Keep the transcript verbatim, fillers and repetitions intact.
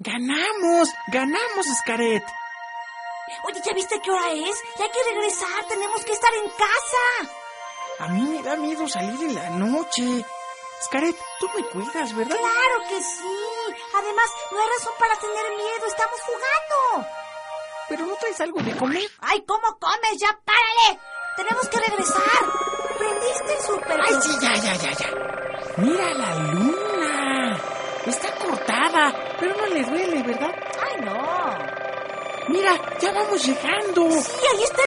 ¡Ganamos! ¡Ganamos, Xcaret! Oye, ¿ya viste qué hora es? Ya hay que regresar, tenemos que estar en casa. A mí me da miedo salir en la noche. Xcaret, tú me cuidas, ¿verdad? Claro que sí. Además, no hay razón para tener miedo, estamos jugando. ¿Pero no traes algo de comer? ¡Ay, cómo comes! ¡Ya párale! Tenemos que regresar. ¿Prendiste el súper? ¡Ay, sí, ya, ya, ya, ya! ¡Mira la luna! Está cortada, pero no le duele, ¿verdad? ¡Ay, no! Mira, ya vamos llegando. Sí, ahí está